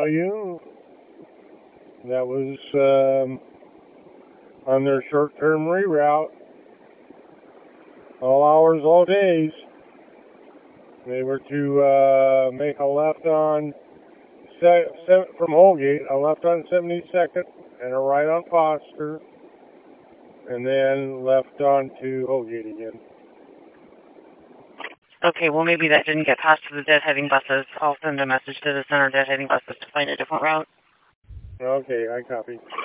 tell you that was on their short-term reroute, all hours, all days. They were to make a left on from Holgate, a left on 72nd, and a right on Foster, and then left on to Holgate again. Okay, well maybe that didn't get past to the dead-heading buses. I'll send a message to the center dead-heading buses to find a different route. Okay, I copy.